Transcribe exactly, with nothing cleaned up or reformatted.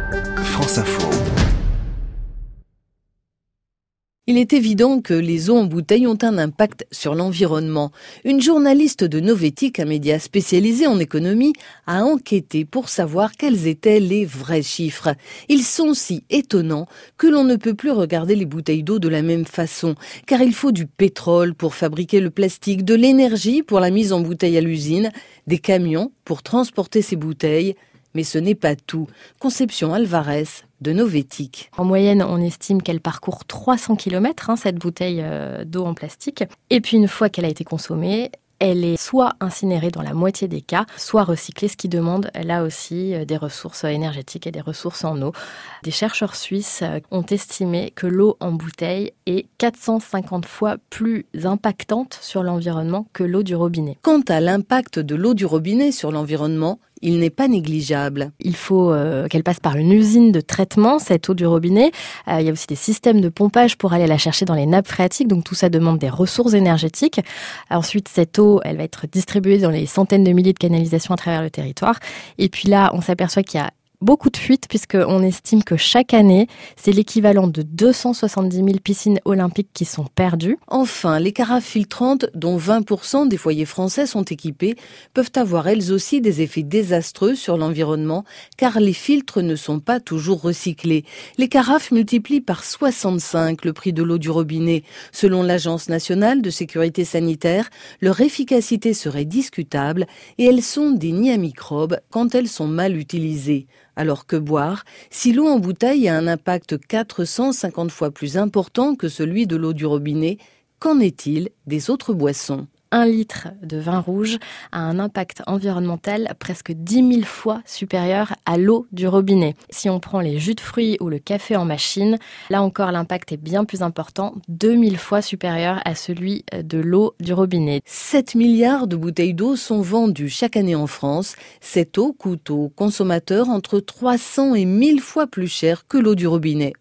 France Info. Il est évident que les eaux en bouteille ont un impact sur l'environnement. Une journaliste de Novetic, un média spécialisé en économie, a enquêté pour savoir quels étaient les vrais chiffres. Ils sont si étonnants que l'on ne peut plus regarder les bouteilles d'eau de la même façon, car il faut du pétrole pour fabriquer le plastique, de l'énergie pour la mise en bouteille à l'usine, des camions pour transporter ces bouteilles. Mais ce n'est pas tout. Conception Alvarez de Novetic. En moyenne, on estime qu'elle parcourt trois cents kilomètres, hein, cette bouteille euh, d'eau en plastique. Et puis une fois qu'elle a été consommée, elle est soit incinérée dans la moitié des cas, soit recyclée, ce qui demande là aussi des ressources énergétiques et des ressources en eau. Des chercheurs suisses ont estimé que l'eau en bouteille est quatre cent cinquante fois plus impactante sur l'environnement que l'eau du robinet. Quant à l'impact de l'eau du robinet sur l'environnement, il n'est pas négligeable. Il faut euh, qu'elle passe par une usine de traitement, cette eau du robinet. Euh, il y a aussi des systèmes de pompage pour aller la chercher dans les nappes phréatiques. Donc tout ça demande des ressources énergétiques. Ensuite, cette eau, elle va être distribuée dans les centaines de milliers de canalisations à travers le territoire. Et puis là, on s'aperçoit qu'il y a beaucoup de fuites, puisqu'on estime que chaque année, c'est l'équivalent de deux cent soixante-dix mille piscines olympiques qui sont perdues. Enfin, les carafes filtrantes, dont vingt pour cent des foyers français sont équipés, peuvent avoir elles aussi des effets désastreux sur l'environnement, car les filtres ne sont pas toujours recyclés. Les carafes multiplient par soixante-cinq le prix de l'eau du robinet. Selon l'Agence nationale de sécurité sanitaire, leur efficacité serait discutable et elles sont des nids à microbes quand elles sont mal utilisées. Alors que boire? Si l'eau en bouteille a un impact quatre cent cinquante fois plus important que celui de l'eau du robinet, qu'en est-il des autres boissons? Un litre de vin rouge a un impact environnemental presque dix mille fois supérieur à l'eau du robinet. Si on prend les jus de fruits ou le café en machine, là encore l'impact est bien plus important, deux mille fois supérieur à celui de l'eau du robinet. sept milliards de bouteilles d'eau sont vendues chaque année en France. Cette eau coûte aux consommateurs entre trois cents et mille fois plus cher que l'eau du robinet.